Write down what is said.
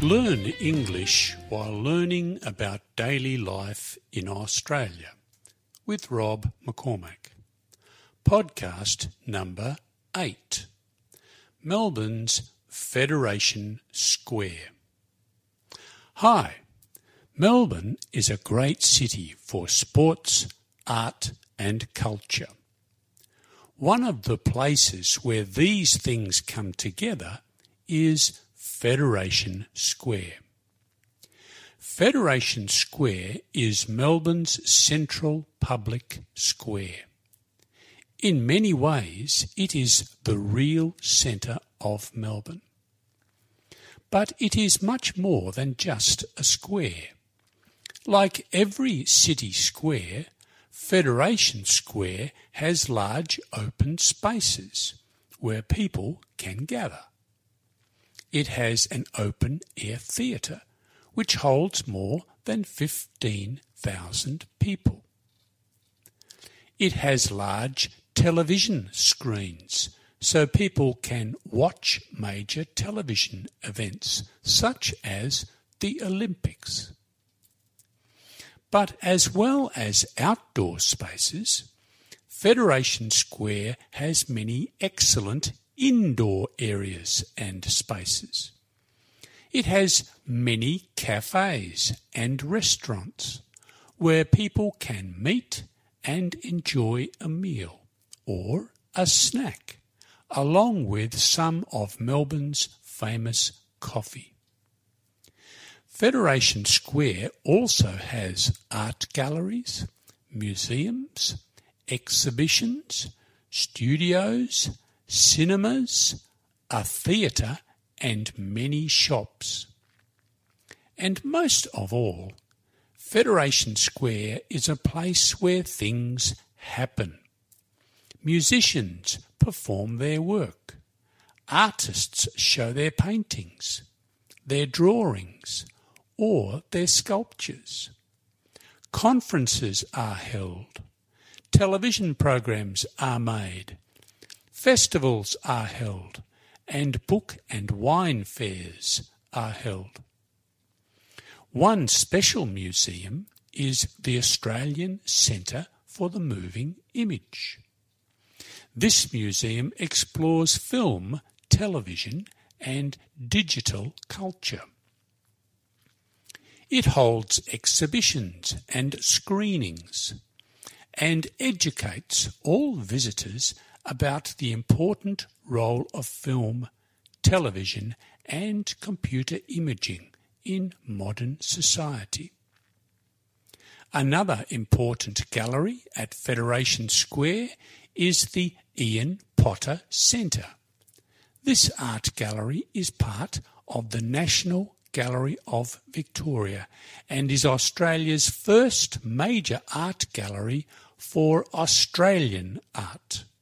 Learn English while learning about daily life in Australia with Rob McCormack. Podcast number 8. Melbourne's Federation Square. Hi, Melbourne is a great city for sports, art and culture. One of the places where these things come together is Federation Square. Federation Square is Melbourne's central public square. In many ways, it is the real centre of Melbourne. But it is much more than just a square. Like every city square, Federation Square has large open spaces where people can gather. It has an open-air theatre, which holds more than 15,000 people. It has large television screens, so people can watch major television events, such as the Olympics. But as well as outdoor spaces, Federation Square has many excellent indoor areas and spaces. It has many cafes and restaurants where people can meet and enjoy a meal or a snack, along with some of Melbourne's famous coffee. Federation Square also has art galleries, museums, exhibitions, studios, cinemas, a theatre and many shops. And most of all, Federation Square is a place where things happen. Musicians perform their work. Artists show their paintings, their drawings, or their sculptures. Conferences are held. Television programs are made. Festivals are held, and book and wine fairs are held. One special museum is the Australian Centre for the Moving Image. This museum explores film, television, and digital culture. It holds exhibitions and screenings, and educates all visitors about the important role of film, television and computer imaging in modern society. Another important gallery at Federation Square is the Ian Potter Centre. This art gallery is part of the National Gallery of Victoria and is Australia's first major art gallery for Australian art.